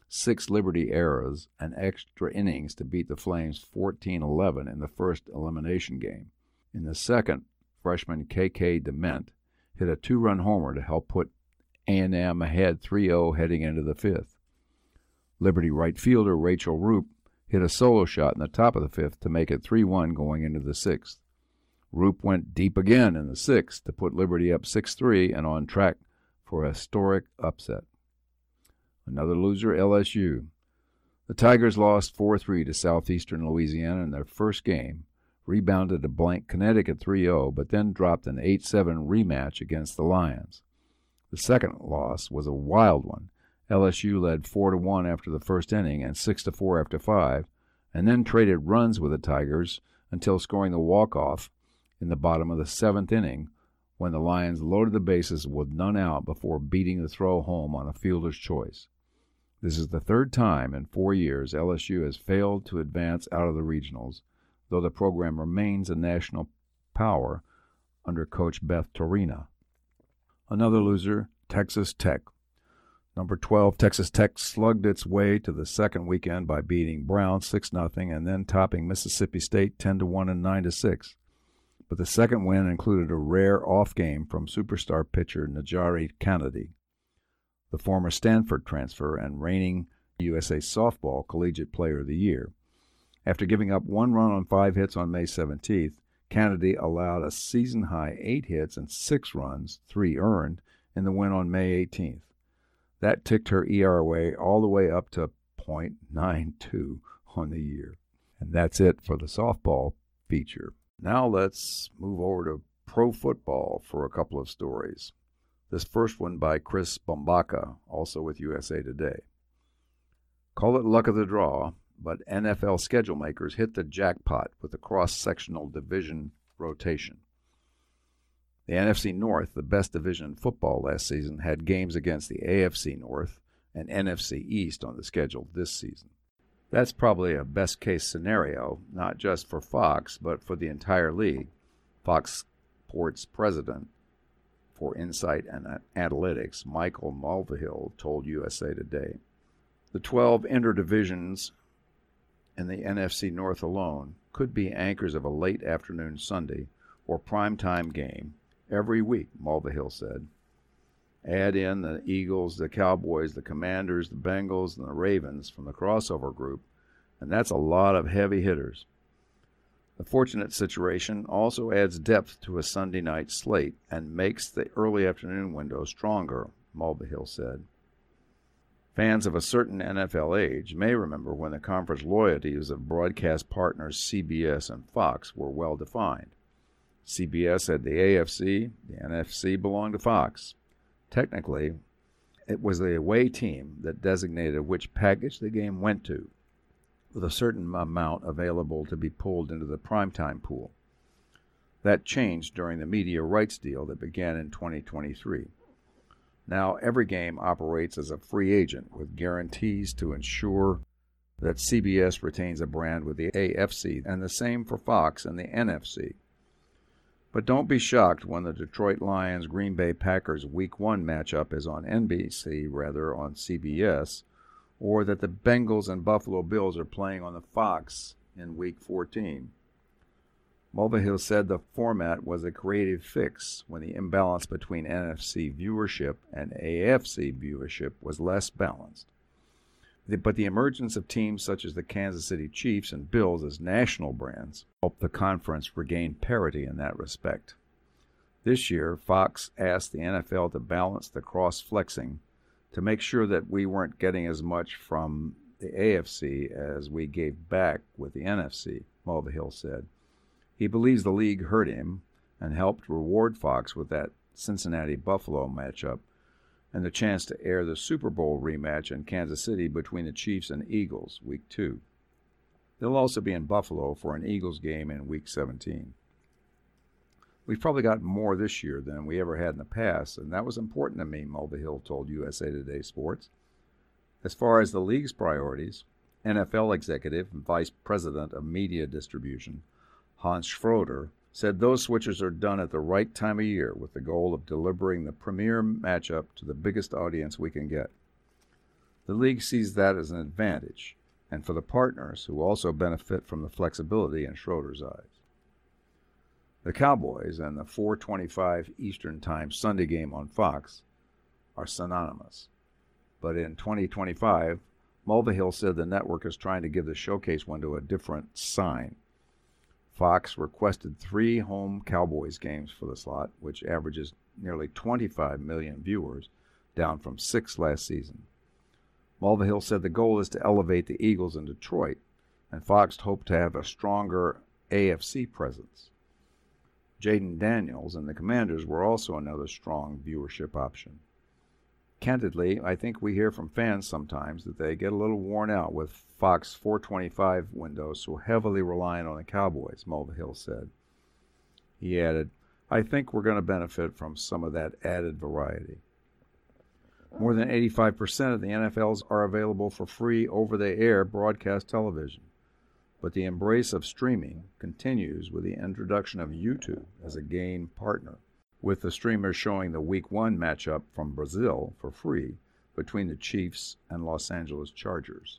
6 Liberty errors, and extra innings to beat the Flames 14-11 in the first elimination game. In the second, freshman K.K. Dement hit a 2-run homer to help put A&M ahead 3-0 heading into the fifth. Liberty right fielder Rachel Roop hit a solo shot in the top of the fifth to make it 3-1 going into the sixth. Roop went deep again in the sixth to put Liberty up 6-3 and on track for a historic upset. Another loser, LSU. The Tigers lost 4-3 to Southeastern Louisiana in their first game, rebounded to blank Connecticut 3-0, but then dropped an 8-7 rematch against the Lions. The second loss was a wild one. LSU led 4-1 after the first inning and 6-4 after 5, and then traded runs with the Tigers until scoring the walk-off in the bottom of the 7th inning when the Lions loaded the bases with none out before beating the throw home on a fielder's choice. This is the third time in 4 years LSU has failed to advance out of the regionals, though the program remains a national power under Coach Beth Torina. Another loser, Texas Tech. Number 12, Texas Tech slugged its way to the second weekend by beating Brown 6-0 and then topping Mississippi State 10-1 and 9-6. But the second win included a rare off game from superstar pitcher Najari Kennedy, the former Stanford transfer and reigning USA Softball Collegiate Player of the Year. After giving up 1 run on 5 hits on May 17th, Kennedy allowed a season-high 8 hits and 6 runs, 3 earned, in the win on May 18th. That ticked her ERA all the way up to .92 on the year. And that's it for the softball feature. Now let's move over to pro football for a couple of stories. This first one by Chris Bombaka, also with USA Today. Call it luck of the draw, but NFL schedule makers hit the jackpot with the cross-sectional division rotation. The NFC North, the best division in football last season, had games against the AFC North and NFC East on the schedule this season. That's probably a best-case scenario, not just for Fox, but for the entire league. Fox Sports president for Insight and Analytics, Michael Mulvihill, told USA Today. The 12 interdivisions in the NFC North alone could be anchors of a late afternoon Sunday or primetime game every week, Mulvihill said. Add in the Eagles, the Cowboys, the Commanders, the Bengals, and the Ravens from the crossover group, and that's a lot of heavy hitters. The fortunate situation also adds depth to a Sunday night slate and makes the early afternoon window stronger, Mulvihill said. Fans of a certain NFL age may remember when the conference loyalties of broadcast partners CBS and Fox were well defined. CBS had the AFC, the NFC belonged to Fox. Technically, it was the away team that designated which package the game went to, with a certain amount available to be pulled into the primetime pool. That changed during the media rights deal that began in 2023. Now every game operates as a free agent with guarantees to ensure that CBS retains a brand with the AFC and the same for Fox and the NFC. But don't be shocked when the Detroit Lions-Green Bay Packers Week 1 matchup is on NBC rather on CBS, or that the Bengals and Buffalo Bills are playing on the Fox in Week 14. Mulvihill said the format was a creative fix when the imbalance between NFC viewership and AFC viewership was less balanced. But the emergence of teams such as the Kansas City Chiefs and Bills as national brands helped the conference regain parity in that respect. This year, Fox asked the NFL to balance the cross-flexing to make sure that we weren't getting as much from the AFC as we gave back with the NFC, Mulvihill said. He believes the league hurt him and helped reward Fox with that Cincinnati-Buffalo matchup and the chance to air the Super Bowl rematch in Kansas City between the Chiefs and Eagles, Week 2. They'll also be in Buffalo for an Eagles game in Week 17. We've probably got more this year than we ever had in the past, and that was important to me, Mulvihill told USA Today Sports. As far as the league's priorities, NFL executive and vice president of media distribution, Hans Schroeder, said those switches are done at the right time of year with the goal of delivering the premier matchup to the biggest audience we can get. The league sees that as an advantage, and for the partners who also benefit from the flexibility in Schroeder's eyes. The Cowboys and the 4:25 Eastern Time Sunday game on Fox are synonymous. But in 2025, Mulvihill said the network is trying to give the showcase window a different sign. Fox requested 3 home Cowboys games for the slot, which averages nearly 25 million viewers, down from 6 last season. Mulvihill said the goal is to elevate the Eagles in Detroit, and Fox hoped to have a stronger AFC presence. Jaden Daniels and the Commanders were also another strong viewership option. Candidly, I think we hear from fans sometimes that they get a little worn out with Fox 425 window so heavily reliant on the Cowboys, Mulvihill said. He added, I think we're going to benefit from some of that added variety. More than 85% of the NFLs are available for free over-the-air broadcast television. But the embrace of streaming continues with the introduction of YouTube as a game partner, with the streamers showing the Week 1 matchup from Brazil for free between the Chiefs and Los Angeles Chargers.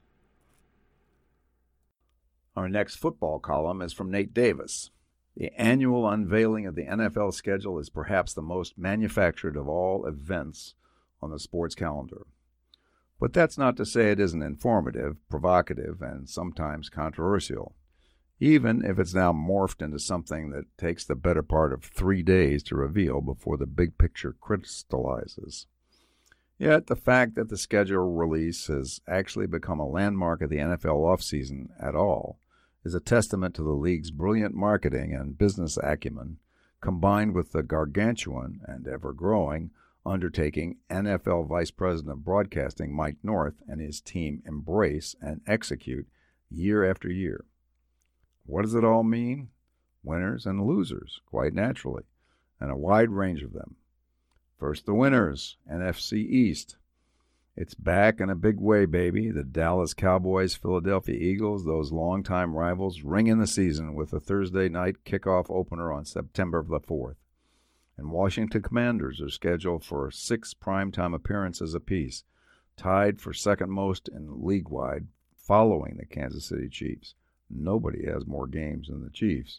Our next football column is from Nate Davis. The annual unveiling of the NFL schedule is perhaps the most manufactured of all events on the sports calendar. But that's not to say it isn't informative, provocative, and sometimes controversial, even if it's now morphed into something that takes the better part of 3 days to reveal before the big picture crystallizes. Yet the fact that the schedule release has actually become a landmark of the NFL offseason at all is a testament to the league's brilliant marketing and business acumen, combined with the gargantuan and ever-growing undertaking NFL Vice President of Broadcasting Mike North and his team embrace and execute year after year. What does it all mean? Winners and losers, quite naturally, and a wide range of them. First, the winners, NFC East. It's back in a big way, baby. The Dallas Cowboys, Philadelphia Eagles, those longtime rivals, ring in the season with a Thursday night kickoff opener on September the 4th. And Washington Commanders are scheduled for 6 primetime appearances apiece, tied for second most in league-wide, following the Kansas City Chiefs. Nobody has more games than the Chiefs.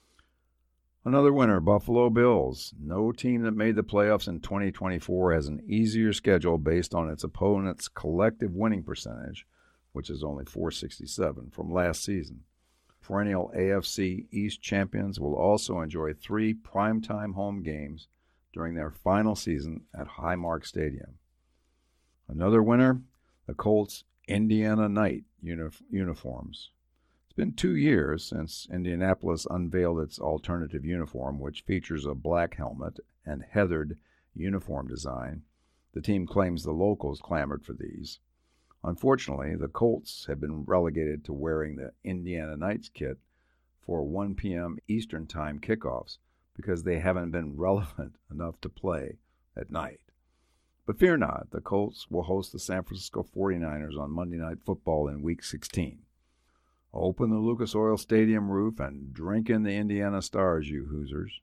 Another winner, Buffalo Bills. No team that made the playoffs in 2024 has an easier schedule based on its opponent's collective winning percentage, which is only .467 from last season. Perennial AFC East champions will also enjoy 3 primetime home games during their final season at Highmark Stadium. Another winner, the Colts' Indiana Night uniforms. It's been 2 years since Indianapolis unveiled its alternative uniform, which features a black helmet and heathered uniform design. The team claims the locals clamored for these. Unfortunately, the Colts have been relegated to wearing the Indiana Nights kit for 1 p.m. Eastern Time kickoffs because they haven't been relevant enough to play at night. But fear not, the Colts will host the San Francisco 49ers on Monday Night Football in Week 16. Open the Lucas Oil Stadium roof and drink in the Indiana Stars, you Hoosiers.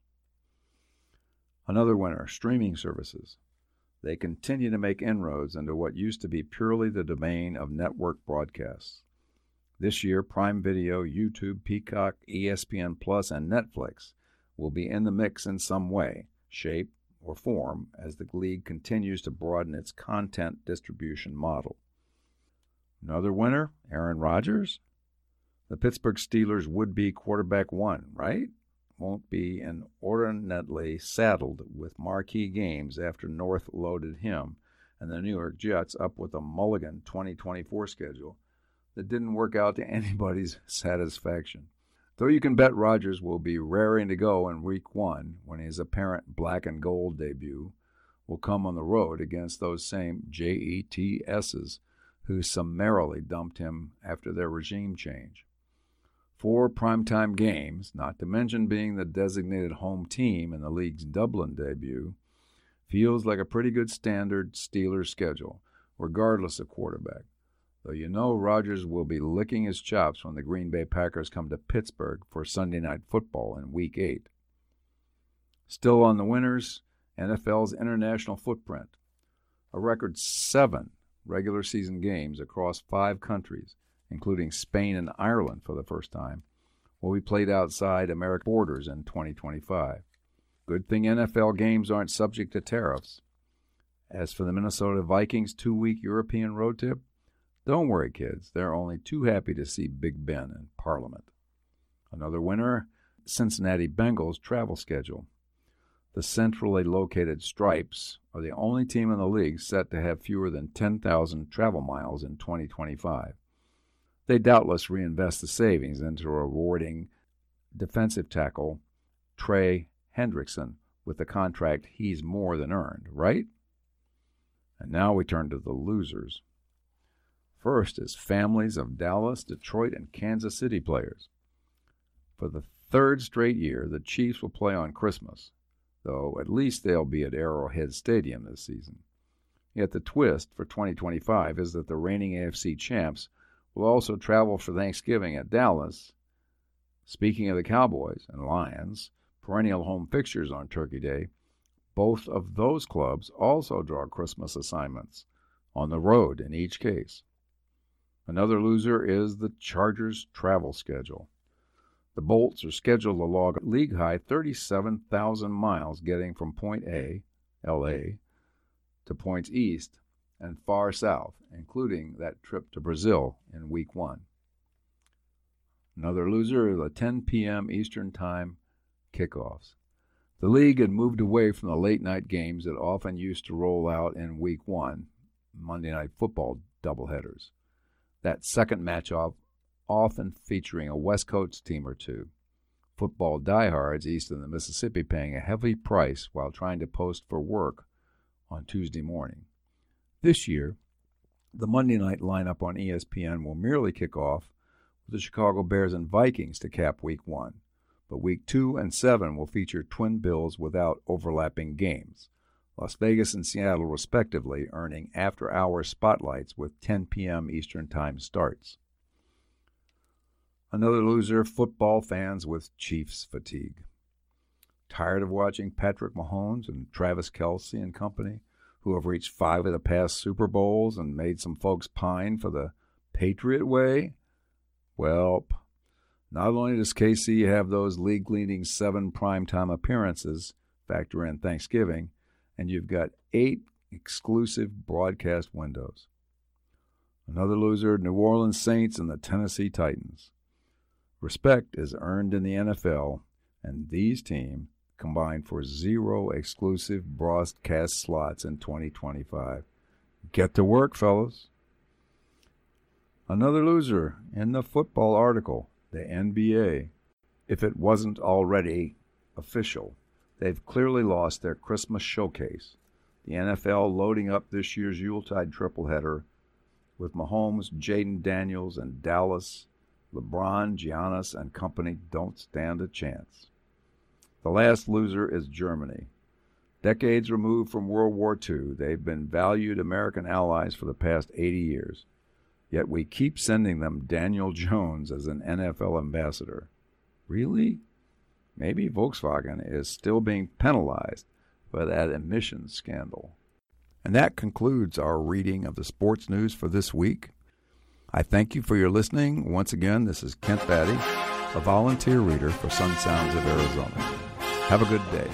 Another winner, streaming services. They continue to make inroads into what used to be purely the domain of network broadcasts. This year, Prime Video, YouTube, Peacock, ESPN Plus, and Netflix will be in the mix in some way, shape, or form as the league continues to broaden its content distribution model. Another winner, Aaron Rodgers? The Pittsburgh Steelers' would-be quarterback won, right? Won't be inordinately saddled with marquee games after North loaded him and the New York Jets up with a mulligan 2024 schedule that didn't work out to anybody's satisfaction. Though you can bet Rodgers will be raring to go in Week 1 when his apparent black and gold debut will come on the road against those same JETSs who summarily dumped him after their regime change. 4 primetime games, not to mention being the designated home team in the league's Dublin debut, feels like a pretty good standard Steelers schedule, regardless of quarterback. Though you know Rodgers will be licking his chops when the Green Bay Packers come to Pittsburgh for Sunday Night Football in Week 8. Still on the winners, NFL's international footprint. A record 7 regular season games across 5 countries, including Spain and Ireland for the first time, will be played outside American borders in 2025. Good thing NFL games aren't subject to tariffs. As for the Minnesota Vikings' 2-week European road trip, don't worry, kids. They're only too happy to see Big Ben in Parliament. Another winner, Cincinnati Bengals' travel schedule. The centrally located Stripes are the only team in the league set to have fewer than 10,000 travel miles in 2025. They doubtless reinvest the savings into rewarding defensive tackle Trey Hendrickson with the contract he's more than earned, right? And now we turn to the losers. First is families of Dallas, Detroit, and Kansas City players. For the 3rd straight year, the Chiefs will play on Christmas, though at least they'll be at Arrowhead Stadium this season. Yet the twist for 2025 is that the reigning AFC champs will also travel for Thanksgiving at Dallas. Speaking of the Cowboys and Lions, perennial home fixtures on Turkey Day, both of those clubs also draw Christmas assignments, on the road in each case. Another loser is the Chargers' travel schedule. The Bolts are scheduled to log a league-high 37,000 miles getting from Point A, L.A., to points east and far south, including that trip to Brazil in Week 1. Another loser is the 10 p.m. Eastern Time kickoffs. The league had moved away from the late-night games that often used to roll out in Week 1, Monday Night Football doubleheaders. That second matchup often featuring a West Coast team or two. Football diehards east of the Mississippi paying a heavy price while trying to post for work on Tuesday morning. This year, the Monday night lineup on ESPN will merely kick off with the Chicago Bears and Vikings to cap Week 1, but Week 2 and 7 will feature twin bills without overlapping games. Las Vegas and Seattle, respectively, earning after-hours spotlights with 10 p.m. Eastern Time starts. Another loser, football fans with Chiefs fatigue. Tired of watching Patrick Mahomes and Travis Kelce and company, who have reached 5 of the past Super Bowls and made some folks pine for the Patriot way? Well, not only does KC have those league-leading 7 primetime appearances, factor in Thanksgiving, and you've got 8 exclusive broadcast windows. Another loser, New Orleans Saints and the Tennessee Titans. Respect is earned in the NFL, and these teams combine for 0 exclusive broadcast slots in 2025. Get to work, fellas. Another loser in the football article, the NBA. If it wasn't already official, they've clearly lost their Christmas showcase. The NFL loading up this year's Yuletide tripleheader with Mahomes, Jaden Daniels, and Dallas. LeBron, Giannis, and company don't stand a chance. The last loser is Germany. Decades removed from World War II, they've been valued American allies for the past 80 years. Yet we keep sending them Daniel Jones as an NFL ambassador. Really? Maybe Volkswagen is still being penalized by that emissions scandal. And that concludes our reading of the sports news for this week. I thank you for your listening. Once again, this is Kent Batty, a volunteer reader for Sun Sounds of Arizona. Have a good day.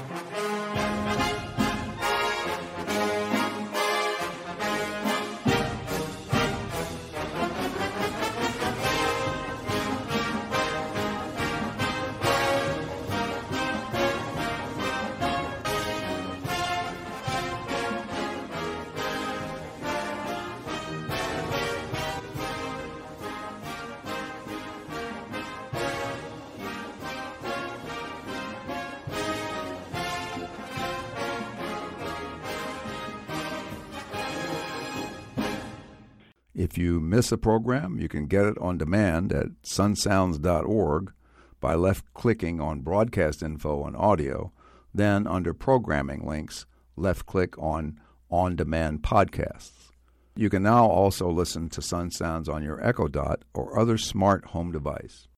If you miss a program, you can get it on demand at sunsounds.org by left-clicking on Broadcast Info and Audio, then under Programming links, left-click on On-Demand Podcasts. You can now also listen to Sun Sounds on your Echo Dot or other smart home device.